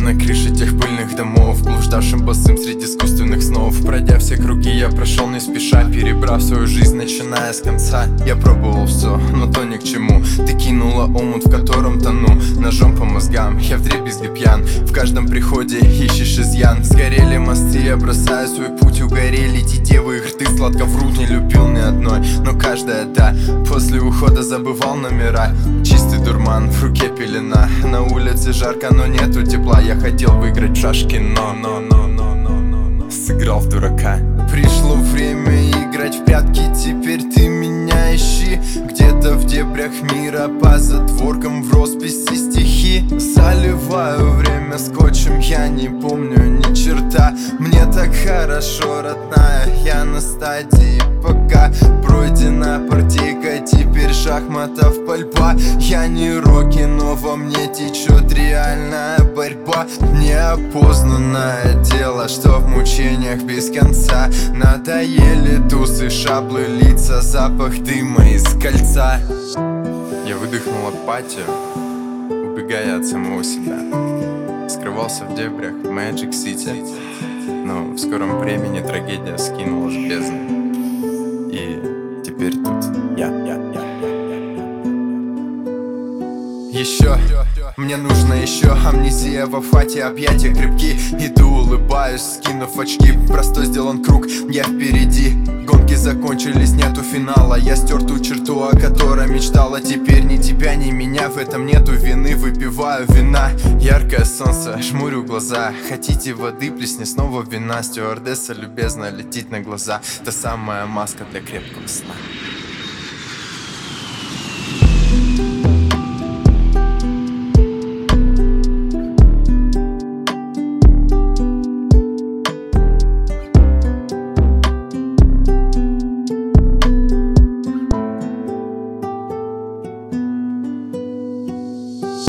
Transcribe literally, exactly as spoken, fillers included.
на крыше тех пыльных домов, блуждавшим босым среди искусственных снов. Пройдя все круги, я прошел не спеша, перебрав свою жизнь, начиная с конца. Я пробовал все, но то ни к чему. Ты кинула омут, в котором тону, ножом по мозгам, я вдребезги пьян. В каждом приходе ищешь изъян. Сгорели мосты, я бросаю свой путь. Угорели детевые рты, сладко врут, не любил ни одной, но каждая да. После ухода забывал номера. Чистый дурман, в руке пелена. На улице жарко, но нету тепла. Я хотел выиграть в шашки, но, но, но, но, но, но, но сыграл в дурака. Пришло время играть в прятки, теперь ты меня ищи. Где-то в дебрях мира, по затворкам в росписи стихи. Заливаю время скотчем, я не помню ни черта. Мне так хорошо, родная, я на стадии пока. Пройдена партийка, теперь шахматов пальба. Я не Рокки, но во мне течет реальная борьба. Неопознанное дело, что в мучениях без конца. Надоели тусы, шаблы, лица, запах дыма из кольца. Я выдохнул апатию, убегая от самого себя. Скрывался в дебрях Magic City, но в скором времени трагедия скинула с бездны. И теперь тут я, я, я, еще мне нужно еще амнезия в афате, объятия крепки. Иду, улыбаюсь, скинув очки. Простой сделан круг, я впереди. Гонки закончились, нету финала. Я стер ту черту, о которой мечтала. Теперь ни тебя, ни меня, в этом нету вины. Выпиваю вина, яркое солнце, жмурю глаза. Хотите воды, плесни снова вина. Стюардесса любезно летит на глаза. Та самая маска для крепкого сна.